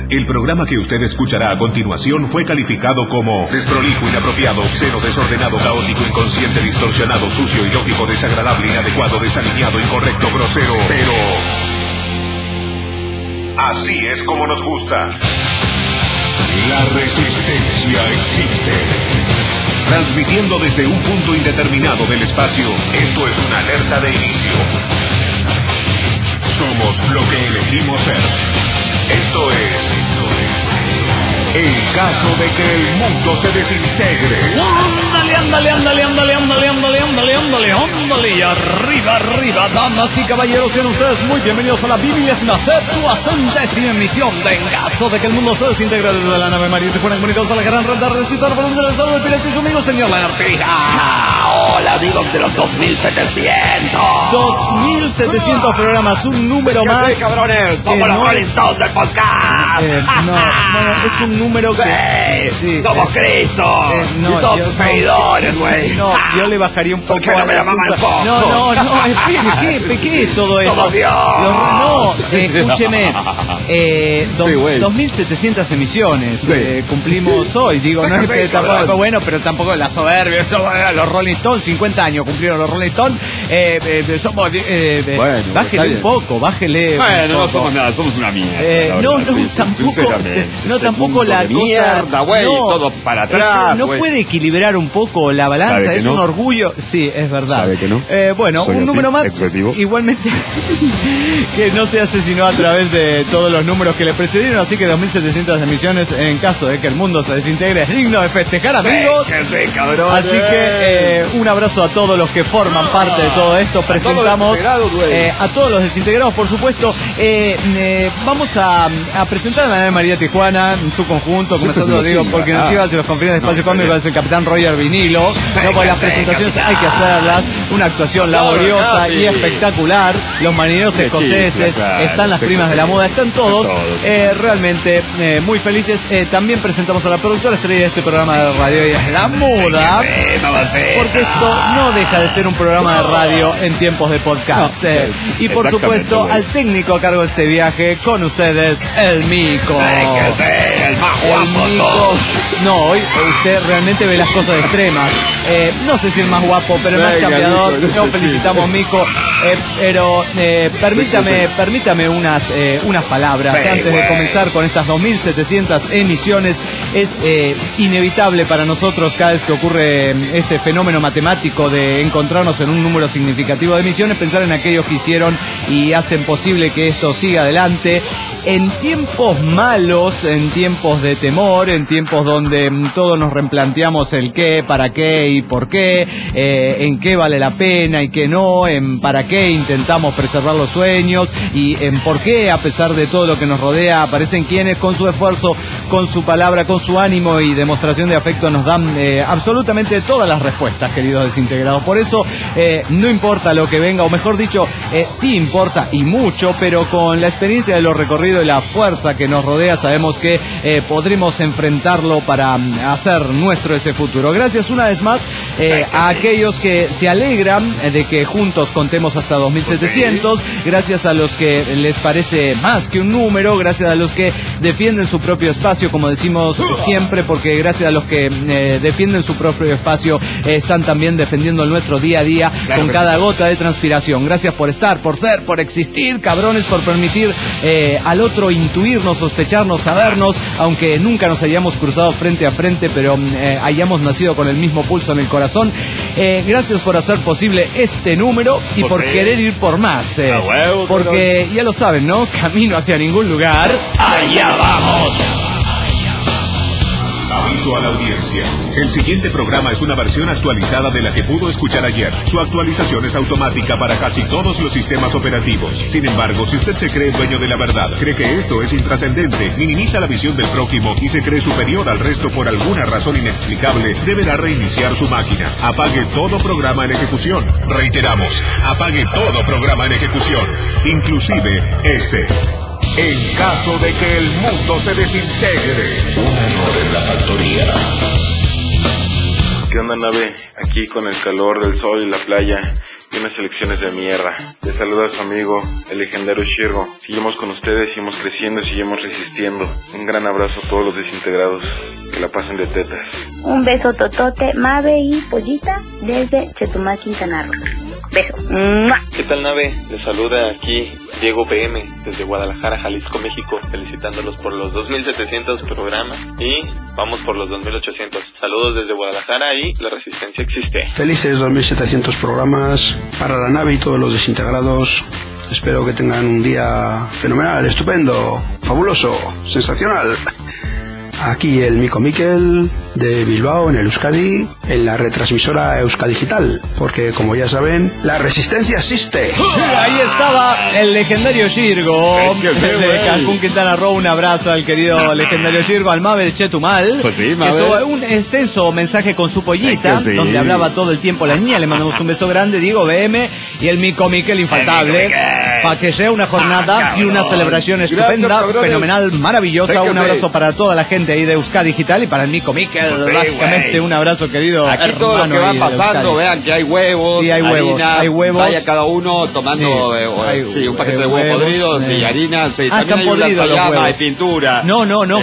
El programa que usted escuchará a continuación fue calificado como desprolijo, inapropiado, obsceno, desordenado, caótico, inconsciente, distorsionado, sucio, ilógico, desagradable, inadecuado, desalineado, incorrecto, grosero, pero... así es como nos gusta. La resistencia existe. Transmitiendo desde un punto indeterminado del espacio, esto es una alerta de inicio. Somos lo que elegimos ser. Esto es... el caso de que el mundo se desintegre. Ándale. Y arriba, damas y caballeros, sean ustedes muy bienvenidos a la 27ª emisión de En caso de que el mundo se desintegre, desde la nave María Tijuana, comunicados a la gran red de recitar por un del estado del pirata y su amigo señor Lagartija. Hola amigos de los 2700. 2700 programas, un número sí, más. Sí, cabrones, somos los Rolling Stones del podcast. No, es un número que... Sí, somos Cristo. Y todos sus seguidores, güey. No, yo le bajaría un poco. ¿Por qué no me la mama el cojo? No, espere, ¿qué es todo esto? ¡Somos Dios! No, escúcheme. 2700 emisiones cumplimos hoy. Digo, no es que tampoco, bueno, pero tampoco la soberbia. Los Rolling Stones, 50 años cumplieron los Rolling Stones. Somos... bueno, bájele un poco, bájele. Bueno, no somos nada, somos una mierda. Tampoco la cosa... mierda, güey, todo para atrás. No puede equilibrar un poco la balanza, es un orgullo. Sí, es verdad. ¿Sabe que no? Bueno, soy un así, número más. excesivo. Igualmente, que no se hace sino a través de todos los números que le precedieron. Así que 2700 emisiones, en caso de que el mundo se desintegre, es digno de festejar, amigos. Sí, cabrón. Así que un abrazo a todos los que forman parte de todo esto. Presentamos a todos los desintegrados, por supuesto. Vamos a presentar a la nave María Tijuana en su conjunto, comenzando, digo, porque nos lleva hacia los confines de espacio cómico, es el capitán Roger Vinilo. Porque las presentaciones hay que hacerlas, una actuación laboriosa y espectacular. Los marineros escoceses, están las primas de la moda, están todos realmente muy felices. También presentamos a la productora estrella de este programa de radio, y es la moda, porque esto no deja de ser un programa de radio en tiempos de podcast. Y por supuesto al técnico a cargo de este viaje, con ustedes, el Mico. El más guapo. No, hoy usted realmente ve las cosas extremas. No sé si el más guapo, pero el más chambeador. Nos felicitamos, Mico. Pero permítame unas palabras antes de comenzar con estas 2700 emisiones. Es inevitable para nosotros, cada vez que ocurre ese fenómeno matemático de encontrarnos en un número significativo de emisiones, pensar en aquellos que hicieron y hacen posible que esto siga adelante. En tiempos malos, en tiempos de temor, en tiempos donde todos nos replanteamos el qué, para qué y por qué, en qué vale la pena y qué no, en para qué intentamos preservar los sueños y en por qué, a pesar de todo lo que nos rodea, aparecen quienes con su esfuerzo, con su palabra, con su ánimo y demostración de afecto nos dan absolutamente todas las respuestas, queridos desintegrados. Por eso no importa lo que venga, o mejor dicho, sí importa y mucho, pero con la experiencia de lo recorrido y la fuerza que nos rodea, sabemos que podremos enfrentarlo para hacer nuestro ese futuro. Gracias una vez más a aquellos que se alegran de que juntos contemos hasta 2700, gracias a los que les parece más que un número, gracias a los que defienden su propio espacio, como decimos siempre, porque gracias a los que defienden su propio espacio están también defendiendo el nuestro día a día, con cada gota de transpiración. Gracias por estar, por ser, por existir, cabrones, por permitir al otro intuirnos, sospecharnos, sabernos, aunque nunca nos hayamos cruzado frente a frente, pero hayamos nacido con el mismo pulso en el corazón. Gracias por hacer posible este número y por querer ir por más, porque ya lo saben, ¿no? Camino hacia ningún lugar. ¡Allá vamos! Aviso a la audiencia. El siguiente programa es una versión actualizada de la que pudo escuchar ayer. Su actualización es automática para casi todos los sistemas operativos. Sin embargo, si usted se cree dueño de la verdad, cree que esto es intrascendente, minimiza la visión del prójimo y se cree superior al resto por alguna razón inexplicable, deberá reiniciar su máquina. Apague todo programa en ejecución. Reiteramos, apague todo programa en ejecución, inclusive este. En caso de que el mundo se desintegre. Un error en la factoría. ¿Qué onda, nave? Aquí con el calor del sol y la playa. y unas elecciones de mierda. Les saluda a su amigo, el legendario Shirgo. Seguimos con ustedes, seguimos creciendo y seguimos resistiendo. Un gran abrazo a todos los desintegrados. Que la pasen de tetas. Un beso totote, Mabe y Pollita desde Chetumal, Quintana Roo. Beso. ¡Mua! ¿Qué tal, nave? Les saluda aquí Diego PM desde Guadalajara, Jalisco, México, felicitándolos por los 2700 programas y vamos por los 2800. Saludos desde Guadalajara y la resistencia existe. Felices 2700 programas para la nave y todos los desintegrados. Espero que tengan un día fenomenal, estupendo, fabuloso, sensacional. Aquí el Mico Miquel de Bilbao, en el Euskadi, en la retransmisora Euskadigital, porque como ya saben, la resistencia existe. Ahí estaba el legendario Shirgo de Cancún, Quintana Roo. Un abrazo al querido legendario Shirgo, al Mabe de Chetumal. Pues sí, Mabe. Un extenso mensaje con su pollita, donde hablaba todo el tiempo la niña. Le mandamos un beso grande, Diego BM y el Mico Miquel infaltable, para que sea una jornada y una celebración estupenda, fenomenal, maravillosa. Un abrazo para toda la gente ahí de Euskadigital y para el Mico Miquel. Básicamente, un abrazo, querido. Aquí todo lo que va pasando, vean que hay huevos, sí, hay huevos, harina, hay huevos. Vaya cada uno tomando un paquete de huevos podridos y harina. Sí, también hay una ensayama de pintura. No,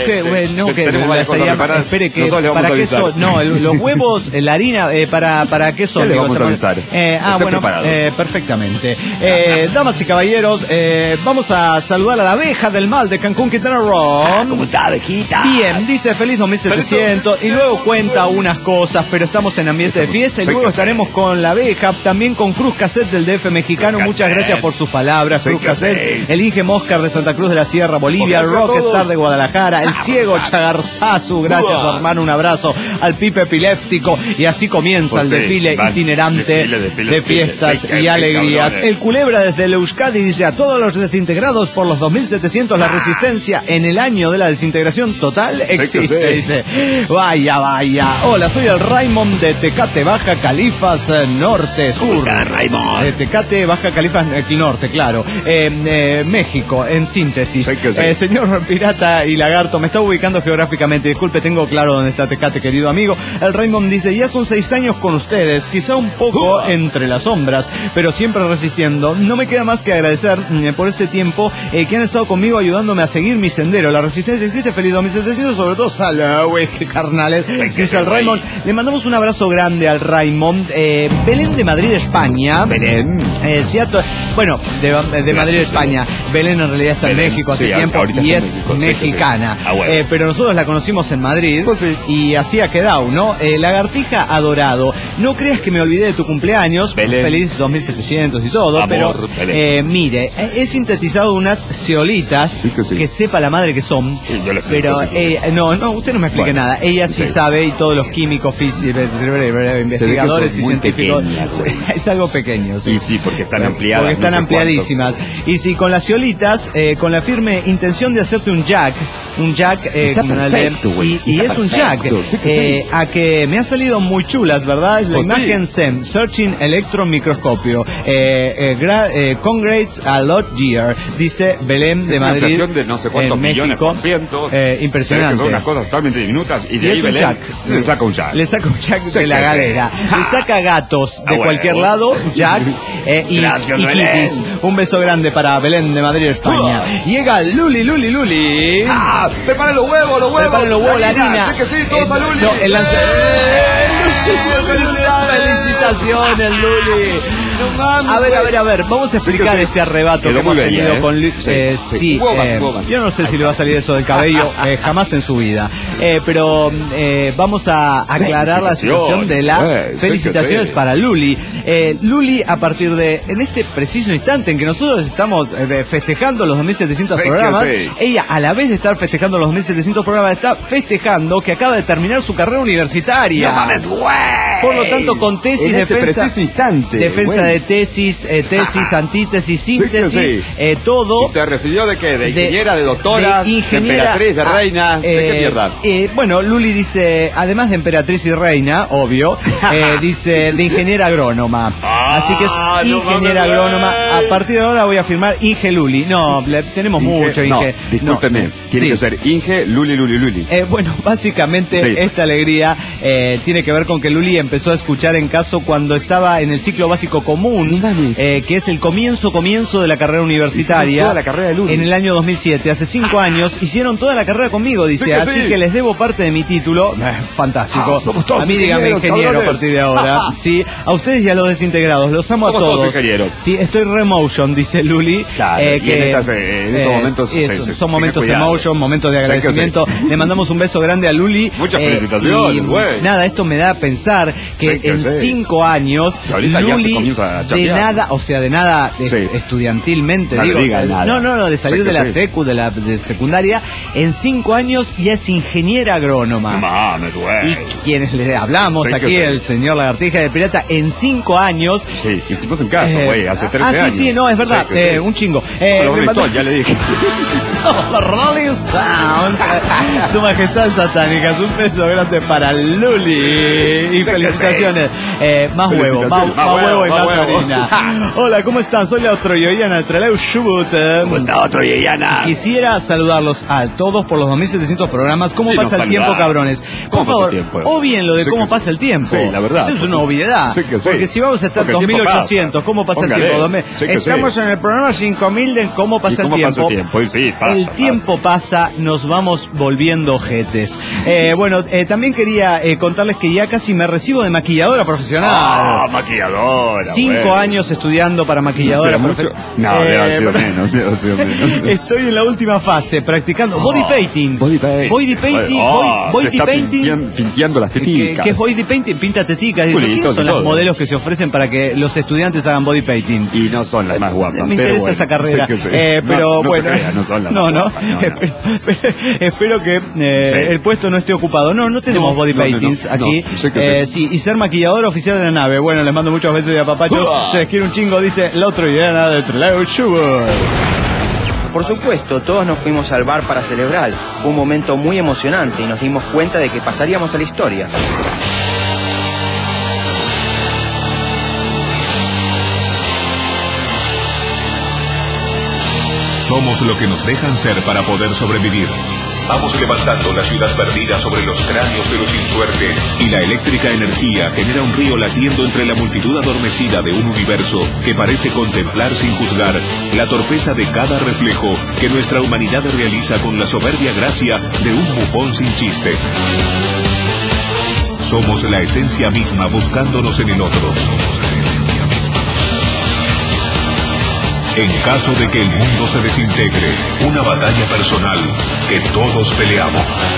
que tenemos varias cosas preparadas. Espere, que para qué son, los huevos, la harina, para qué son. Le vamos a avisar. Bueno, perfectamente. Damas y caballeros, vamos a saludar a la abeja del mal de Cancún, Quintana Roo. ¿Cómo está, abejita? Bien, dice feliz 2700 y luego cuenta unas cosas, pero estamos en ambiente de fiesta y luego estaremos con la abeja, también con Cruz Cassette del DF mexicano. Muchas gracias por sus palabras, Cruz Cassette, el Inge Moscar de Santa Cruz de la Sierra, Bolivia, el Rockstar de Guadalajara, el ciego Chagarzazu, gracias hermano, un abrazo al Pipe Epiléptico y así comienza el desfile itinerante de fiestas y alegrías. El Culebra desde el Euskadi dice a todos los desintegrados por los 2700 la resistencia en el año de la desintegración total existe, dice. Vaya. Hola, soy el Raymond de Tecate, Baja Califas Norte, Sur. ¿Cómo está, Raymond? Tecate, Baja Califas Norte, claro. México, en síntesis. Señor Pirata y Lagarto, me está ubicando geográficamente. Disculpe, tengo claro dónde está Tecate, querido amigo. El Raymond dice, ya son 6 años con ustedes, quizá un poco entre las sombras, pero siempre resistiendo. No me queda más que agradecer por este tiempo que han estado conmigo ayudándome a seguir mi sendero. La resistencia existe, feliz 2700, sobre todo salud, que carnales. Dice el Raymond, le mandamos un abrazo grande al Raymond. Belén de Madrid, España. Belén. Cierto. Bueno, de Madrid, España. Belén en realidad está en México hace tiempo y es mexicana. Pero nosotros la conocimos en Madrid y así ha quedado, ¿no? Lagartija adorado. No creas que me olvidé de tu cumpleaños. Belén. Feliz 2700 y todo. Amor, pero mire, he sintetizado unas ceolitas que sepa la madre que son. Sí, yo le explico, pero no, usted no me explique nada. Ella sí sabe y todos los químicos, investigadores y científicos. Es algo pequeño. Sí, porque están ampliadas. Porque están ampliadísimas. Y sí, con las ceolitas, con la firme intención de hacerte un jack, y es un jack, a que me ha salido muy chulas, ¿verdad? Es la imagen SEM, Searching Electron Microscopio, Congrats a lot year, dice Belén de Madrid, de no sé cuántos millones por ciento. Impresionante. Son unas cosas totalmente diminutas y de ahí Belén le saca un jack. Le saca un jack de la galera. Le saca gatos de cualquier lado, jacks y kitties. Un beso grande para Belén de Madrid, España. Llega Luli. Preparen los huevos, la harina. Sé que sí, todos a Luli. Felicitaciones, Luli. A ver, vamos a explicar este arrebato que hemos tenido con Luli. Yo no sé si le va a salir eso del cabello, jamás en su vida. Pero vamos a aclarar la situación de las felicitaciones para Luli. Luli, a partir de, en este preciso instante en que nosotros estamos festejando los 2700 programas, ella, a la vez de estar festejando los 2700 programas, está festejando que acaba de terminar su carrera universitaria. No mames, güey. Por lo tanto, con tesis, en este preciso instante, defensa de tesis, antítesis, síntesis, todo. ¿Y se recibió de qué? ¿De ingeniera, de doctora, de emperatriz, de reina? ¿De qué mierda? Bueno, Luli dice, además de emperatriz y reina, obvio, dice de ingeniera agrónoma. Así que es ingeniera agrónoma. A partir de ahora voy a firmar Inge Luli. No, tenemos mucho Inge. No, discúlpeme. Tiene que ser Inge Luli. Bueno, básicamente esta alegría tiene que ver con que Luli empezó a escuchar En Caso cuando estaba en el ciclo básico común, que es el comienzo de la carrera universitaria. Toda la carrera de Luli. En el año 2007, hace 5 años, hicieron toda la carrera conmigo, dice, que así sí. que les debo parte de mi título. Fantástico. Somos todos a mí dígame ingeniero cabrones. a partir de ahora. Sí, a ustedes y a los desintegrados, los amo Somos a todos. todos ingenieros. Sí, estoy remotion, dice Luli. Claro, y en estos momentos son momentos emotion, momentos de agradecimiento. Le mandamos un beso grande a Luli. Muchas felicitaciones, güey. Nada, esto me da a pensar que en 5 años Luli de nada estudiantilmente, no digo, nada. no, de salir de la secu, de secundaria, en 5 años ya es ingeniera agrónoma. Mames, güey. Y quienes le hablamos aquí, el señor Lagartija del Pirata, en 5 años. Sí, hicimos en caso, güey, hace 13 años. Sí, no, es verdad, un chingo. Ya le dije. Somos los Rolling Stones. Su majestad satánica, un beso grande para Luli. Y felicitaciones. Más huevo, más huevo y más harina. Hola, ¿cómo están? Soy la Troyoyana Treleu Shubut. ¿Cómo está, Troyoyana? Quisiera saludarlos a todos por los 2700 programas. ¿Cómo pasa el tiempo, cabrones? Por favor, obvien lo de cómo pasa el tiempo. Sí, la verdad. Eso es una obviedad. Porque si vamos a estar 2800, ¿cómo pasa el tiempo? Estamos en el programa 5000 de cómo pasa el tiempo. El tiempo pasa, nos vamos volviendo ojetes. Bueno, también quería contarles que ya casi me recibo de maquilladora profesional. Ah, maquilladora. 5 años estudiando para maquilladora profesional. No, debe haber sido menos. Estoy en la última fase, practicando body painting. Body painting. Pinteando las teticas. ¿Qué es body painting? Pinta teticas. ¿Quiénes son las modelos que se ofrecen para que los estudiantes hagan body painting? Y no son las más guapas. Me interesa esa carrera. Pero bueno, no son las más guapas. Espero que el puesto no esté ocupado. No tenemos body paintings aquí. Sí, y ser maquillador oficial de la nave. Bueno, les mando muchos besos y a papacho. Se les quiere un chingo, dice la otra idea de Treleu Sugar. Por supuesto, todos nos fuimos al bar para celebrar. Fue un momento muy emocionante y nos dimos cuenta de que pasaríamos a la historia. Somos lo que nos dejan ser para poder sobrevivir. Vamos levantando la ciudad perdida sobre los cráneos de los sin suerte, y la eléctrica energía genera un río latiendo entre la multitud adormecida de un universo que parece contemplar sin juzgar la torpeza de cada reflejo que nuestra humanidad realiza con la soberbia gracia de un bufón sin chiste. Somos la esencia misma buscándonos en el otro. En caso de que el mundo se desintegre, una batalla personal que todos peleamos.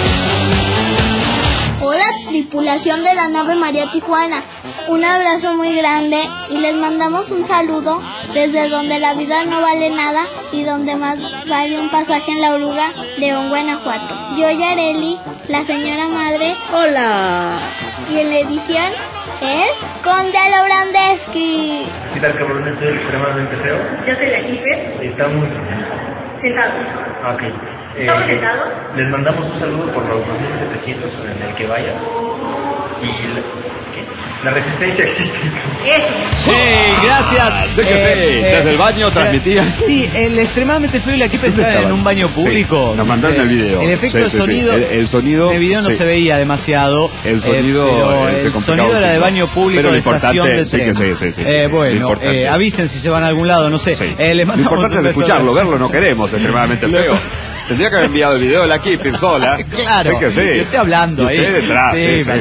Hola, tripulación de la nave María Tijuana. Un abrazo muy grande y les mandamos un saludo desde donde la vida no vale nada y donde más vale un pasaje en la oruga, León, Guanajuato. Yo, Yareli, la señora madre. Hola. Y en la edición es Conde Alobrandeschi. ¿Qué tal, cabrones? Soy extremadamente feo. Yo soy la Kiper. Estamos Sentados. Ok. ¿Estamos sentados? Les mandamos un saludo por los 2700 en el que vaya. Y la resistencia existe. Sí, gracias. Sé que desde el baño transmitía. Sí, el extremadamente feo y la Kiper está en un baño público. Sí, nos mandaron el video. El efecto de sonido. El sonido. En el video no se veía demasiado. El sonido. El sonido era de baño público, pero de estación de tren. Sí. Bueno, avisen si se van a algún lado, no sé. Lo importante es escucharlo, verlo no queremos, extremadamente feo. Tendría que haber enviado el video de la Kiper sola. Claro. Sé que sí. Yo estoy hablando ahí. Detrás,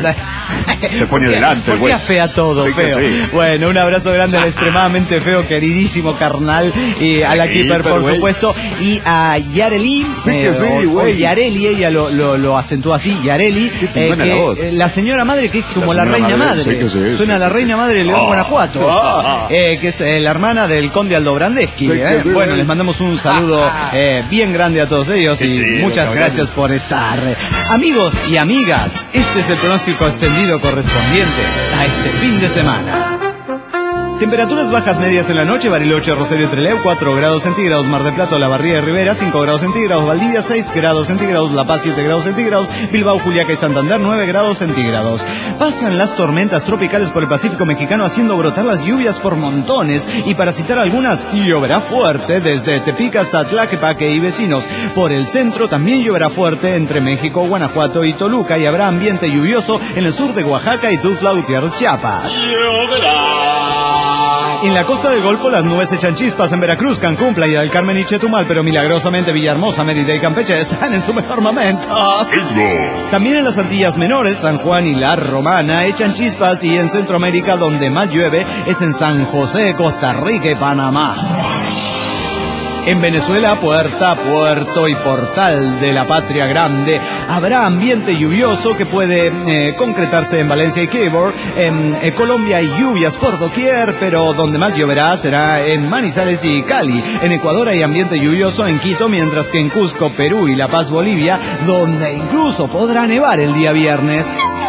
se pone delante, güey. Porque fea todo, feo. Bueno, un abrazo grande al extremadamente feo, queridísimo carnal, y a la Kiper, por supuesto, y a Yareli, o Yareli, ella lo acentuó así, Yareli, la señora madre, que es como la reina madre, suena la reina madre de León, Guanajuato, que es la hermana del conde Alobrandeschi. Bueno, les mandamos un saludo bien grande a todos ellos y muchas gracias por estar. Amigos y amigas, este es el pronóstico extendido correspondiente a este fin de semana. Temperaturas bajas medias en la noche: Bariloche, Rosario, Trelew, 4 grados centígrados; Mar del Plata, La Barría de Rivera, 5 grados centígrados; Valdivia, 6 grados centígrados; La Paz, 7 grados centígrados; Bilbao, Juliaca y Santander, 9 grados centígrados. Pasan las tormentas tropicales por el Pacífico mexicano, haciendo brotar las lluvias por montones, y para citar algunas, lloverá fuerte desde Tepic hasta Tlaquepaque y vecinos. Por el centro también lloverá fuerte entre México, Guanajuato y Toluca, y habrá ambiente lluvioso en el sur de Oaxaca y Tuxtla Gutiérrez, Chiapas. Y en la costa del Golfo las nubes echan chispas en Veracruz, Cancún, Playa del Carmen y Chetumal, pero milagrosamente Villahermosa, Mérida y Campeche están en su mejor momento. También en las Antillas Menores, San Juan y La Romana echan chispas, y en Centroamérica donde más llueve es en San José, Costa Rica y Panamá. En Venezuela, puerta, puerto y portal de la patria grande, habrá ambiente lluvioso que puede concretarse en Valencia y Keyboard. En Colombia hay lluvias por doquier, pero donde más lloverá será en Manizales y Cali. En Ecuador hay ambiente lluvioso en Quito, mientras que en Cusco, Perú y La Paz, Bolivia, donde incluso podrá nevar el día viernes.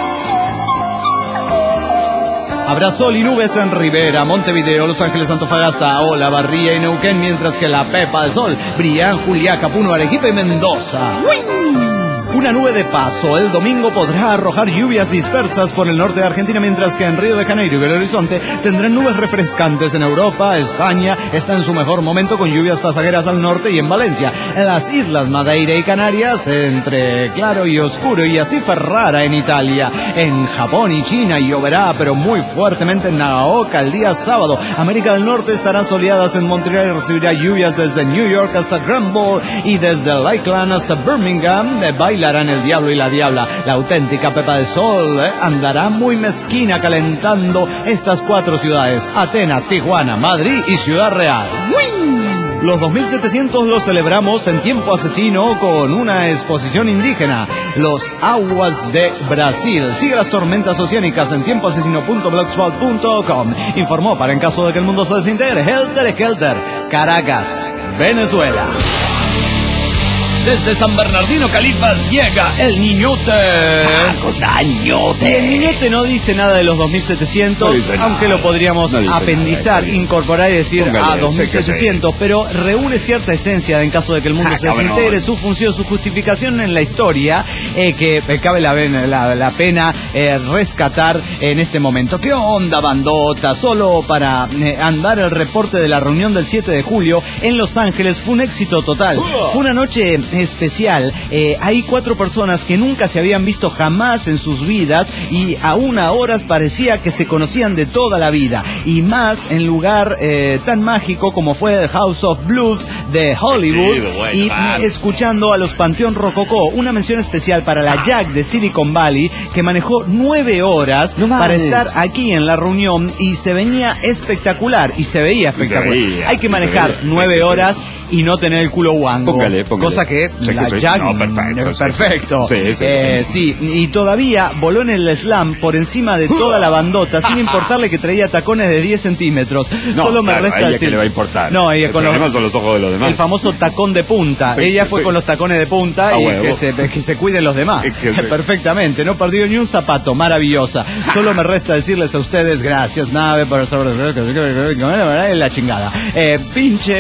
Habrá sol y nubes en Rivera, Montevideo, Los Ángeles, Antofagasta, Olavarría y Neuquén, mientras que la pepa de sol brilla en Juliaca, Puno, Arequipa y Mendoza. ¡Uy! Una nube de paso el domingo podrá arrojar lluvias dispersas por el norte de Argentina, mientras que en Río de Janeiro y Belo Horizonte tendrán nubes refrescantes. En Europa, España está en su mejor momento con lluvias pasajeras al norte, y en Valencia, en las islas Madeira y Canarias, entre claro y oscuro, y así Ferrara en Italia. En Japón y China lloverá, pero muy fuertemente en Nagaoka el día sábado. América del Norte estarán soleadas en Montreal y recibirá lluvias desde New York hasta Granville, y desde Lakeland hasta Birmingham bailarán el diablo y la diabla. La auténtica pepa de sol andará muy mezquina calentando estas 4 ciudades: Atenas, Tijuana, Madrid y Ciudad Real. ¡Uy! Los 2700 los celebramos en tiempo asesino con una exposición indígena, Los Aguas de Brasil. Sigue las tormentas oceánicas en tiempoasesino.blogspot.com. Informó, para en caso de que el mundo se desintegre, Helter Skelter, Caracas, Venezuela. Desde San Bernardino, Califas, llega el Niñote. Y el Niñote no dice nada de los 2700, no aunque lo podríamos apendizar, incorporar y decir a 2700, pero reúne cierta esencia en caso de que el mundo se desintegre, su función, su justificación en la historia, que cabe la pena rescatar en este momento. ¿Qué onda, bandota? Solo para andar el reporte de la reunión del 7 de julio en Los Ángeles, fue un éxito total. Fue una noche especial. Hay 4 personas que nunca se habían visto jamás en sus vidas, y aún a horas parecía que se conocían de toda la vida, y más en lugar tan mágico como fue el House of Blues de Hollywood, y escuchando a los Panteón Rococó. Una mención especial para la Jack de Silicon Valley, que manejó 9 horas para estar aquí en la reunión, y se venía espectacular, y se veía espectacular. Hay que manejar 9 horas y no tener el culo guango. Póngale. Cosa que la Jack... No, perfecto. Sí, y todavía voló en el slam por encima de toda la bandota, sin importarle que traía tacones de 10 centímetros. Solo me resta decir... ¿Qué le va a importar? No, ella con los ojos de los demás. El famoso tacón de punta. Ella fue con los tacones de punta, y que se cuiden los demás. Perfectamente, no perdió ni un zapato. Maravillosa. Solo me resta decirles a ustedes, gracias, nave, por la chingada. Pinche...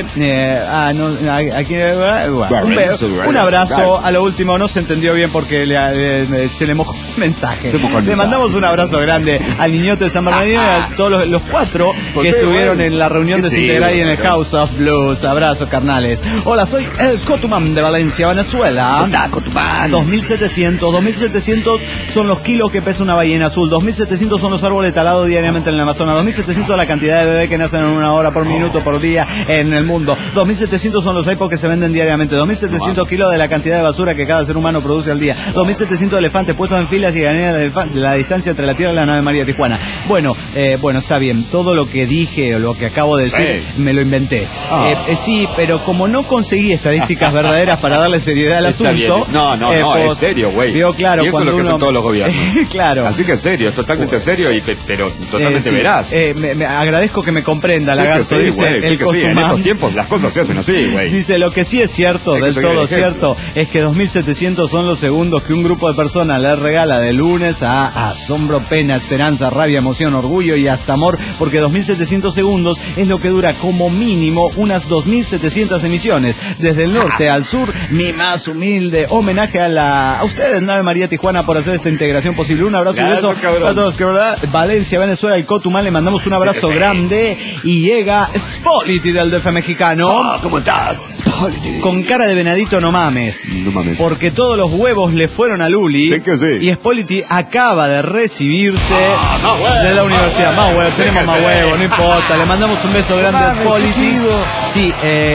un abrazo. A lo último no se entendió bien porque se le mojó el mensaje. Le mandamos un abrazo grande al Niñote de San Bernardino y a todos los 4 que estuvieron en la reunión desintegral y en el House of Blues. Abrazo, carnales. Hola, soy el Cotumán de Valencia, Venezuela. Hola, Cotumán. 2700 son los kilos que pesa una ballena azul. 2700 son los árboles talados diariamente en el Amazonas. 2700 la cantidad de bebés que nacen en 1 hora por minuto por día en el mundo. 2700 son los iPods que se venden diariamente. 2700 kilos de la cantidad de basura que cada ser humano produce al día. 2700 elefantes puestos en filas y gané la distancia entre la Tierra y la nave María Tijuana. Bueno, está bien. Todo lo que dije o lo que acabo de decir me lo inventé. Sí, pero como no conseguí estadísticas verdaderas para darle seriedad al asunto... No, es serio, güey. Claro, si eso es lo que hacen todos los gobiernos. Claro. Así que es serio, es totalmente serio, pero totalmente veraz. Me agradezco que me comprenda, lagarto. Dice el Cotumán. En estos tiempos las cosas se hacen así, güey. Dice, lo que sí es cierto, del todo cierto, es que 2700 son los segundos que un grupo de personas le regala de lunes a asombro, pena, esperanza, rabia, emoción, orgullo y hasta amor, porque 2700 segundos es lo que dura como mínimo unas 2700 emisiones. Desde el norte al sur, mi más humilde homenaje a ustedes, nave María Tijuana, por hacer esta integración posible. Un abrazo y beso a todos, que verdad, Valencia, Venezuela, el Cotumán, le mandamos un abrazo grande, y llega Spolity del DF mexicano. ¿Cómo Consultas. Con cara de venadito no mames. No mames. Porque todos los huevos le fueron a Luli. Sí que sí. Y Spolity acaba de recibirse de la universidad. Más huevos, tenemos más huevos, no importa. Le mandamos un beso grande a Spolity. Sí,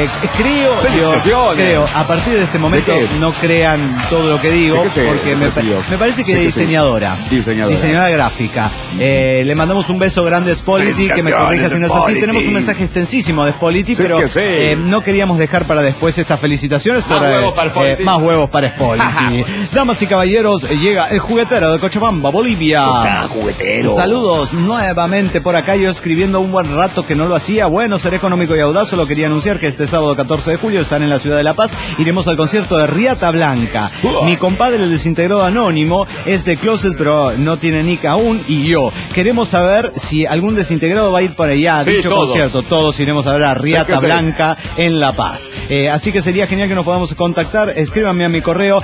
creo, a partir de este momento no crean todo lo que digo, porque me parece que es diseñadora gráfica. Le mandamos un beso grande a Spolity, que me corrija si no es así. Tenemos un mensaje extensísimo de Spolity, pero no queríamos dejar para después estas felicitaciones. Más huevos para Spolity. Damas y caballeros, llega el juguetero de Cochabamba, Bolivia. Saludos nuevamente por acá, yo escribiendo un buen rato que no lo hacía. Bueno, seré económico y audaz, solo quería anunciar que este sábado 14 de julio están en la ciudad de La Paz. Iremos al concierto de Riata Blanca. Mi compadre, el desintegrado anónimo, es de Closet, pero no tiene nick aún, y yo. Queremos saber si algún desintegrado va a ir por allá a dicho concierto. Todos iremos a ver a Riata Blanca en La Paz. Así que sería genial que nos podamos contactar. Escríbanme a mi correo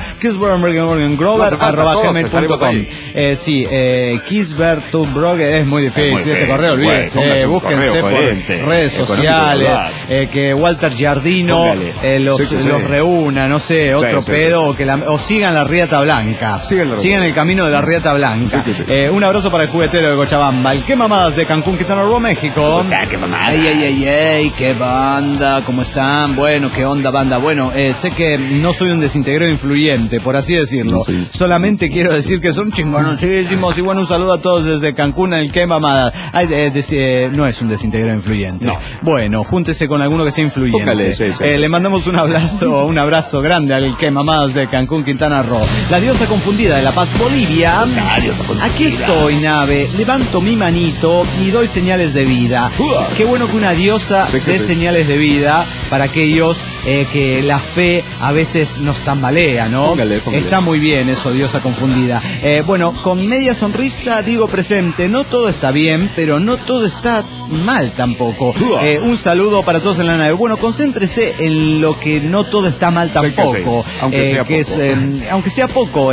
kisbertubroger@gmail.com. Kisbertubroger es muy difícil este correo, olvídense. Búsquense por redes sociales, que Walter Giardino los reúna, no sé, otro pedo, o sigan la Riata Blanca. Sigan el camino de la Riata Blanca. Un abrazo para el juguetero de Cochabamba. El Qué Mamadas de Cancún, Quintana Roo, México. ¿Qué mamada? Ay, qué banda, ¿cómo están? Bueno, qué onda, banda. Bueno, sé que no soy un desintegrado influyente, por así decirlo. Solamente quiero decir que son chingonosísimos. Y bueno, un saludo a todos desde Cancún, el Qué Mamadas. No es un desintegrado influyente. No. Bueno, júntese con alguno que sea influyente. Le mandamos un abrazo grande al Qué Mamadas de Cancún, Quintana Roo. La diosa confundida de La Paz, Bolivia. Aquí estoy, nave. Levanto mi manito y doy señales de vida. Qué bueno que una diosa dé señales de vida para aquellos que la fe a veces nos tambalea, ¿no? Póngale. Está muy bien eso, diosa confundida. Bueno, con media sonrisa digo presente. No todo está bien, pero no todo está mal tampoco. Un saludo para todos en la nave. Bueno, concéntrese en lo que no todo está mal tampoco. Aunque sea poco.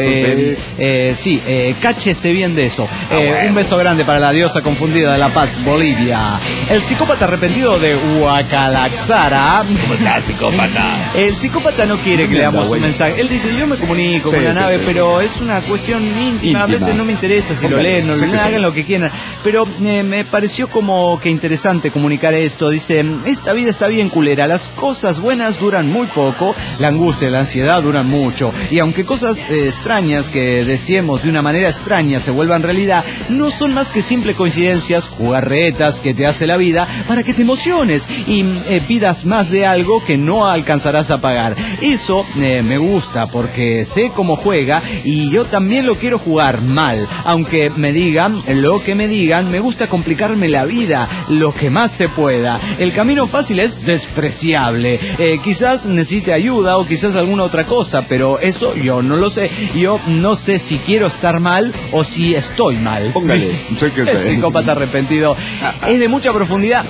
Cáchese bien de eso. Un beso grande para la diosa confundida de La Paz, Bolivia. El psicópata arrepentido de Huacalaxara. ¿Cómo está, psicópata? El psicópata no quiere que leamos un mensaje. Él dice, yo me comunico con la nave, pero es una cuestión íntima. A veces no me interesa si lo leen, no hagan lo que quieran. Pero me pareció como que interesante comunicar esto. Dice, esta vida está bien culera. Las cosas buenas duran muy poco. La angustia y la ansiedad duran mucho. Y aunque cosas extrañas que deseemos de una manera extraña se vuelvan realidad, no son más que simples coincidencias, jugarretas que te hace la vida para que te emociones y pidas más de algo que no alcanzarás a pagar. Eso me gusta porque sé cómo juega y yo también lo quiero jugar mal. Aunque me digan lo que me digan, me gusta complicarme la vida lo que más se pueda. El camino fácil es despreciable. Quizás necesite ayuda o quizás alguna otra cosa, pero eso yo no lo sé. Yo no sé si quiero estar mal o si estoy mal. Póngale. El psicópata arrepentido. Es de mucha profundidad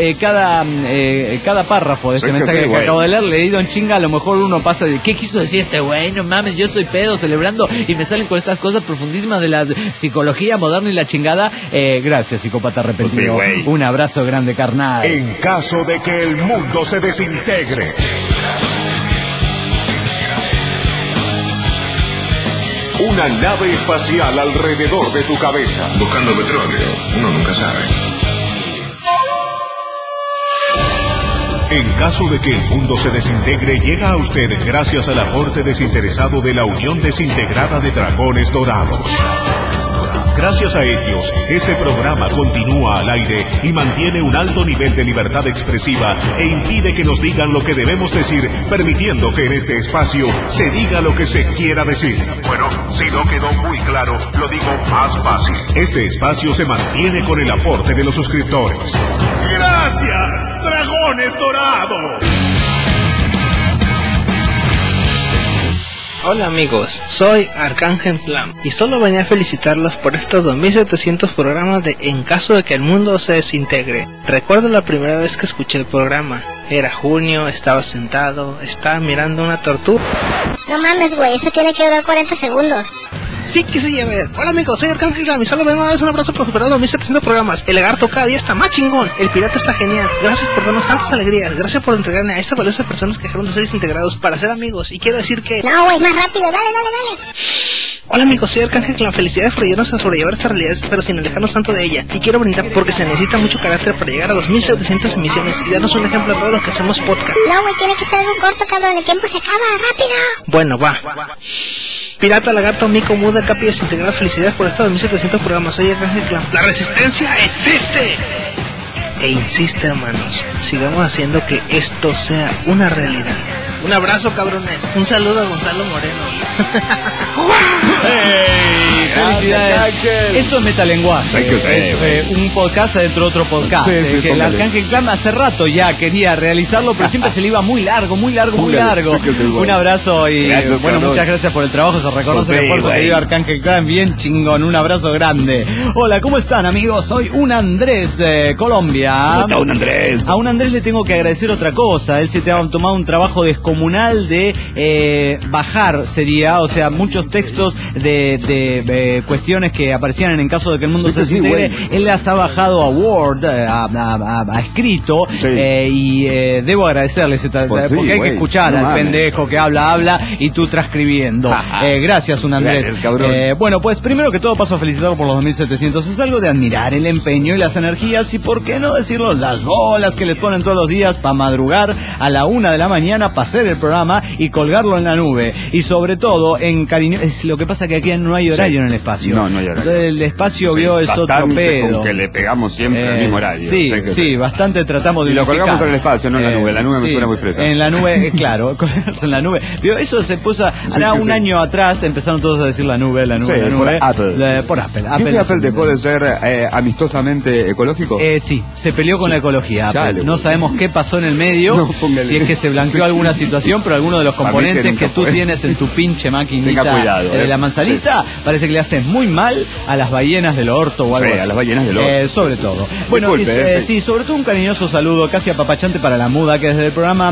cada párrafo de este mensaje que acabo de leer, leído en chinga. A lo mejor uno pasa de ¿qué quiso decir este güey? No mames, yo soy pedo celebrando y me salen con estas cosas profundísimas de la psicología moderna y la chingada. Gracias, psicópata arrepentido. Un abrazo grande, carnal. En caso de que el mundo se desintegre, una nave espacial alrededor de tu cabeza. Buscando petróleo, uno nunca sabe. En caso de que el mundo se desintegre, llega a usted gracias al aporte desinteresado de la Unión Desintegrada de Dragones Dorados. Gracias a ellos, este programa continúa al aire y mantiene un alto nivel de libertad expresiva e impide que nos digan lo que debemos decir, permitiendo que en este espacio se diga lo que se quiera decir. Bueno, si no quedó muy claro, lo digo más fácil. Este espacio se mantiene con el aporte de los suscriptores. ¡Gracias, Dragones Dorados! Hola amigos, soy Arcángel Flam y solo venía a felicitarlos por estos 2700 programas de En caso de que el mundo se desintegre. Recuerdo la primera vez que escuché el programa. Era junio, estaba sentado, estaba mirando una tortuga. No mames, güey, esto tiene que durar 40 segundos. Sí que sí, a ver. Hola amigos, soy Arcángel Clan y solo vengo a darles un abrazo por superar los 1700 programas. El lagarto cada día está más chingón. El pirata está genial. Gracias por darnos tantas alegrías. Gracias por entregarme a estas valiosas personas que dejaron de ser desintegrados para ser amigos. Y quiero decir que... No, güey, más rápido, dale. Hola amigos, soy Arcángel Clan. Felicidades por ayudarnos a sobrellevar esta realidad, pero sin alejarnos tanto de ella. Y quiero brindar porque se necesita mucho carácter para llegar a 2700 emisiones y darnos un ejemplo a todos los que hacemos podcast. No, güey, tiene que ser un corto, cabrón. El tiempo se acaba, rápido. Bueno, va. Pirata, lagarto, mico, muda, capi, desintegrado. Felicidades por estos 2700 programas. Soy Arcángel Clan. ¡La resistencia existe! E insiste, hermanos. Sigamos haciendo que esto sea una realidad. Un abrazo, cabrones. Un saludo a Gonzalo Moreno. ¡Hey! ¡Felicidades! Esto es Metalenguaje. Es un podcast dentro de otro podcast. Que el Arcángel Clan hace rato ya quería realizarlo, pero siempre se le iba muy largo. Un abrazo y gracias, bueno, muchas gracias por el trabajo. Se reconoce el esfuerzo que dio Arcángel Clan. Bien chingón. Un abrazo grande. Hola, ¿cómo están, amigos? Soy un Andrés de Colombia. ¿Cómo está un Andrés? A un Andrés le tengo que agradecer otra cosa. Él se te ha tomado un trabajo descomunal de bajar, sería, o sea, muchos textos de cuestiones que aparecían en caso de que el mundo se desintegre. Él las ha bajado a Word, a escrito, y debo agradecerle porque hay que escuchar al pendejo que habla y tú transcribiendo. Gracias, un Andrés. Bueno, pues primero que todo paso a felicitarlo por los 2700. Es algo de admirar el empeño y las energías y por qué no decirlo, las bolas que les ponen todos los días para madrugar a la 1 de la mañana para hacer el programa y colgarlo en la nube. Y sobre todo en cariño. Es lo que pasa que aquí no hay horario en el espacio. No hay horario. Entonces, el espacio vio es otro pedo. Con que le pegamos siempre el mismo horario. Sí, bastante tratamos de y lo colgamos en el espacio, no en la nube. La nube me suena muy fresa. En la nube, claro, colgarse en la nube. ¿Vio? Eso se puso, hará un año atrás empezaron todos a decir la nube. Por Apple. Por Apple. Apple dejó de ser amistosamente ecológico. Sí, se peleó con la ecología. Apple. No sabemos qué pasó en el medio, si es que se blanqueó alguna situación, pero alguno de los componentes que tú tienes en tu pinche maquinita de la manzanita, parece que le hace muy mal a las ballenas del orto o algo así. A las ballenas del orto. Sobre todo. Bueno, sobre todo un cariñoso saludo casi apapachante para la muda, que desde el programa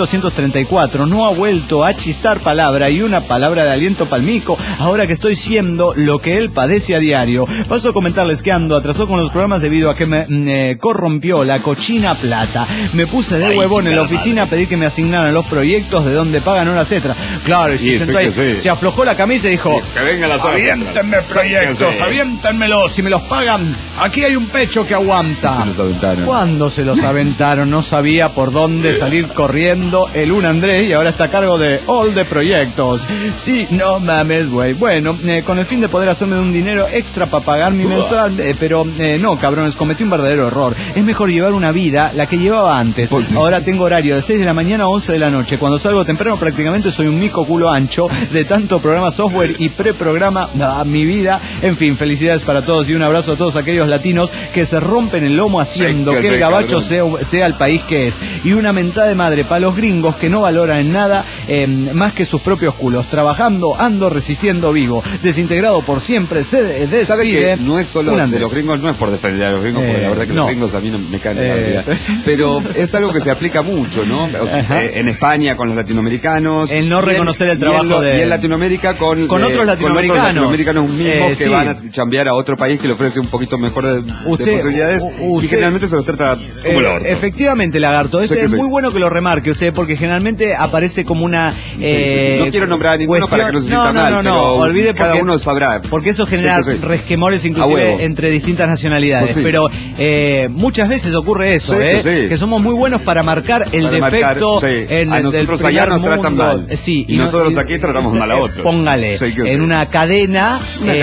1234 no ha vuelto a chistar palabra y una palabra de aliento palmico, ahora que estoy siendo lo que él padece a diario. Paso a comentarles que ando atrasó con los programas debido a que me corrompió la cochina plata. Me puse de huevón en la oficina a pedir que me asignaran los proyectos de donde pagan horas extra. Claro, y se aflojó la camisa y dijo: que venga la aviéntenme proyectos, aviéntenmelos, si me los pagan, aquí hay un pecho que aguanta. Se los aventaron. ¿Cuándo se los aventaron? No sabía por dónde salir corriendo el un Andrés y ahora está a cargo de all the proyectos. Sí, no mames, güey. Bueno, con el fin de poder hacerme un dinero extra para pagar mi mensual, pero no, cabrones, cometí un verdadero error. Es mejor llevar una vida, la que llevaba antes. Ahora tengo horario de 6 de la mañana a 11 de la noche. Cuando salgo temprano prácticamente soy un mico culo ancho de tanto programa software y preprograma mi vida. En fin, felicidades para todos y un abrazo a todos aquellos latinos que se rompen el lomo haciendo que el gabacho sea el país que es. Y una mentada de madre para los gringos que no valoran en nada más que sus propios culos. Trabajando, ando, resistiendo, vivo. Desintegrado por siempre, se despide. ¿Sabe que no es solo de los gringos? No es por defender a los gringos, porque la verdad que los gringos a mí no me caen en la vida. Pero es algo que se aplica mucho, ¿no? En España con los latinoamericanos. El no reconocer el trabajo y en Latinoamérica con otros latinoamericanos mismos que van a chambear a otro país que le ofrece un poquito mejor de posibilidades y generalmente se los trata como el orto. Efectivamente, lagarto. Es muy bueno que lo remarque usted, porque generalmente aparece como una no quiero nombrar a ninguno para que no se sienta mal, pero olvide cada uno sabrá. Porque eso genera resquemores inclusive entre distintas nacionalidades. Pero muchas veces ocurre eso, que somos muy buenos para marcar el defecto en a nosotros allá nos tratan mal. Y nosotros aquí tratamos mal a otros. Póngale, en una cadena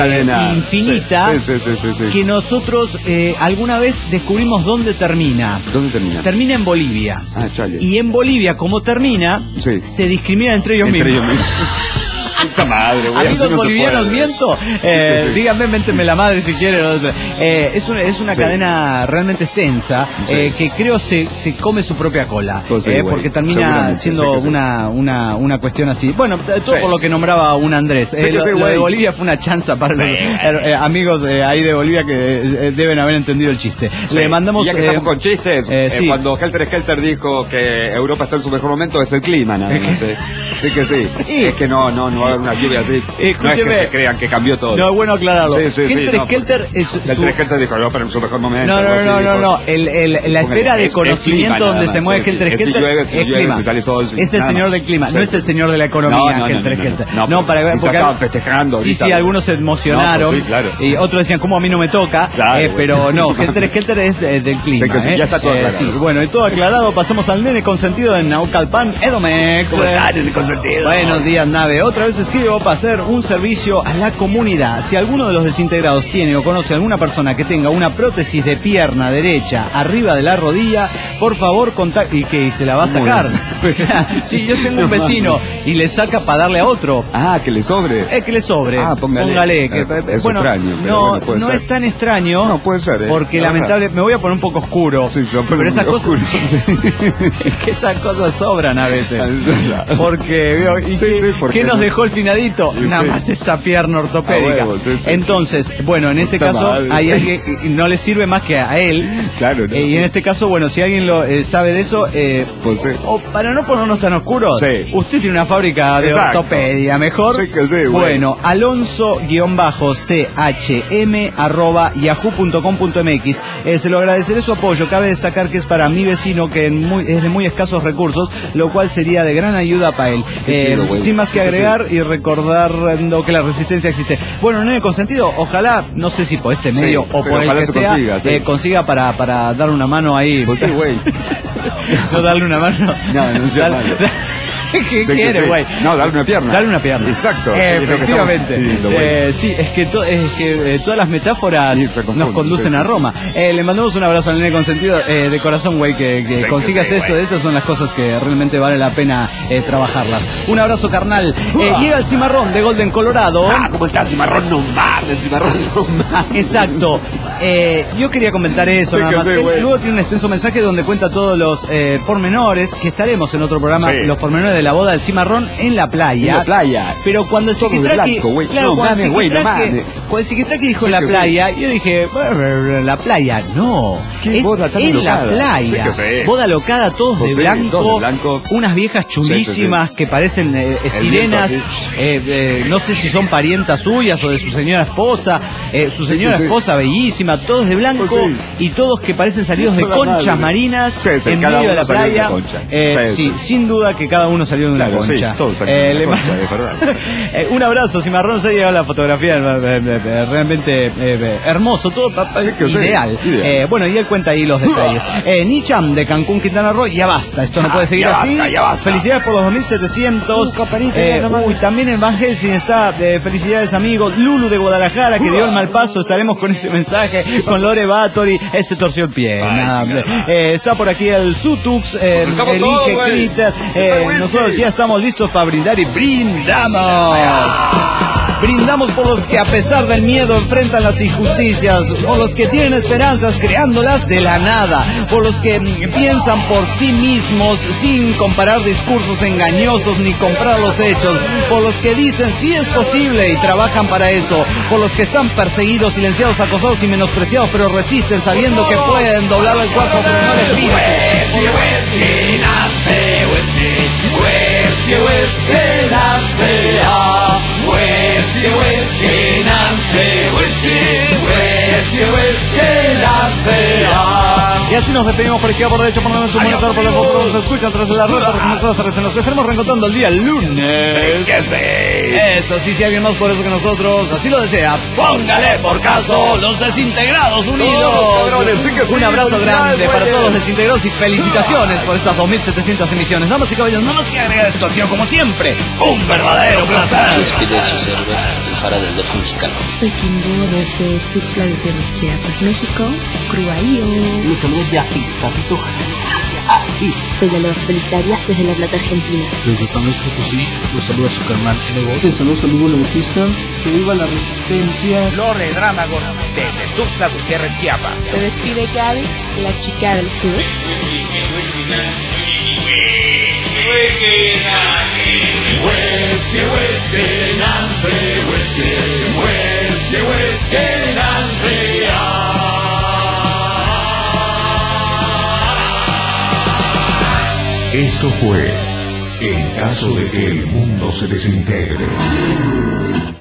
infinita que nosotros alguna vez descubrimos dónde termina. ¿Dónde termina? Termina en Bolivia. Y en Bolivia, como termina, se discrimina entre ellos mismos. Puta madre, güey. Amigos bolivianos, miento. Díganme, méntenme la madre si quieren. Es una cadena realmente extensa que creo se come su propia cola. Porque termina siendo una cuestión así. Bueno, todo por lo que nombraba un Andrés. Lo de Bolivia fue una chanza para los amigos ahí de Bolivia que deben haber entendido el chiste. Le mandamos. Y ya que estamos con chistes, cuando Helter Skelter dijo que Europa está en su mejor momento, es el clima, nada más. Sí que sí. Es que no haber una lluvia así. Escúcheme. No es que se crean que cambió todo. No, es bueno aclararlo. Helter Skelter es Skelter dijo, no, pero en su mejor momento. No. La esfera de conocimiento donde se mueve Helter Skelter es clima. Es el señor del clima, no es el señor de la economía, Helter Skelter. No, para ver, porque estaban festejando. Sí, algunos se emocionaron. Sí, claro. Y otros decían, ¿cómo a mí no me toca? Claro, pero no, Helter Skelter es del clima. Ya está todo aclarado. Sí, bueno, y todo aclarado, pasamos al nene consentido en Naucalpan, Edomex. ¿Cómo está, nene consentido? Buenos días, nave. Otra vez escribo para hacer un servicio a la comunidad. Si alguno de los desintegrados tiene o conoce a alguna persona que tenga una prótesis de pierna derecha arriba de la rodilla, por favor contacte. ¿Y qué? ¿Se la va a sacar? Sí, yo tengo un vecino y le saca para darle a otro. Que le sobre. Que le sobre. Póngale. Es extraño. No es tan extraño. No, puede ser. Porque lamentablemente, me voy a poner un poco oscuro. Sí, pero esas cosas. Que esas cosas sobran a veces. Porque, ¿qué nos dejó el finadito? Nada más esta pierna ortopédica. Entonces, bueno, en ese caso, hay alguien, no le sirve más que a él. Claro. Y en este caso, bueno, si alguien lo sabe de eso, o para no ponernos tan oscuros, usted tiene una fábrica de ortopedia, mejor. Bueno, alonso-chm@yahoo.com.mx. Se lo agradeceré su apoyo. Cabe destacar que es para mi vecino que es de muy escasos recursos, lo cual sería de gran ayuda para él. Sin más que agregar y recordando que la resistencia existe. Bueno, nene consentido, ojalá, no sé si por este medio o por el que sea, consiga para darle una mano ahí. Pues sí, güey. No darle una mano. No sea malo. ¿Qué quiere, güey? No, darle una pierna. Darle una pierna. Exacto. Efectivamente. Sí, es que todas las metáforas nos conducen a Roma. Le mandamos un abrazo al nene consentido de corazón, güey, que consigas esto. Esas son las cosas que realmente vale la pena trabajarlas. Un abrazo, carnal. Llega el Cimarrón de Golden, Colorado. ¿Cómo está el Cimarrón? No más. El Cimarrón no más. Exacto. Yo quería comentar eso, nada más. Luego tiene un extenso mensaje donde cuenta todos los pormenores, que estaremos en otro programa, los pormenores de la boda del Cimarrón en la playa. Pero cuando el Psiquitraqui dijo la playa, yo dije, la playa, no. Es en la playa. Boda locada, todos de blanco, unas viejas chulísimas que parecen sirenas, no sé si son parientas suyas o de su señora esposa, esposa bellísima, todos de blanco y todos que parecen salidos de conchas marinas en medio de la playa. Sin duda que cada uno salió de una concha. Todos salieron de una concha, de verdad. Un abrazo, Cimarrón, se ha llegado la fotografía realmente hermoso, todo ideal. Bueno, y él cuenta ahí los detalles. Nicham de Cancún, Quintana Roo, ya basta, esto no puede seguir así. Felicidades por los 2700. También en Van Helsing está, felicidades amigos. Lulu de Guadalajara, que dio el mal paso, estaremos con ese mensaje, con Lore Batory, se torció el pie. Está por aquí el Sutux, Elige Critter. Nosotros ya estamos listos para brindar y brindamos. Brindamos por los que a pesar del miedo enfrentan las injusticias, por los que tienen esperanzas creándolas de la nada, por los que piensan por sí mismos sin comparar discursos engañosos ni comprar los hechos, por los que dicen sí es posible y trabajan para eso, por los que están perseguidos, silenciados, acosados y menospreciados pero resisten sabiendo que pueden doblar el cuerpo pero no el espíritu. Y así nos despedimos por izquierda, por derecho, por menos un monitor, por lo que nos escuchan tras la rueda, porque nosotros nos estaremos reencontrando el día lunes. Eso, sí, si alguien más por eso que nosotros así lo desea, póngale por caso los Desintegrados Unidos. Un abrazo grande para todos los desintegrados y felicitaciones por estas 2700 emisiones. Damas y caballeros, nada más que agregar esto, ha sido como siempre un verdadero placer. Despide su servidor, el Fara del Dolfo Mexicano. Soy Kimbo desde Tuxtla Gutiérrez, Chiapas, México. Cruaío. Los saludos de aquí, Capito. Soy la Loa Solitaria desde La Plata, Argentina. Desde San Luis Potosí, los saluda su carnal Enego. Desde los saludos Bautista, que viva la resistencia. Lore Dramagon, desde Tuxtla Gutiérrez, Chiapas. Se despide Gaby, la chica del sur. Esto fue En caso de que el mundo se desintegre.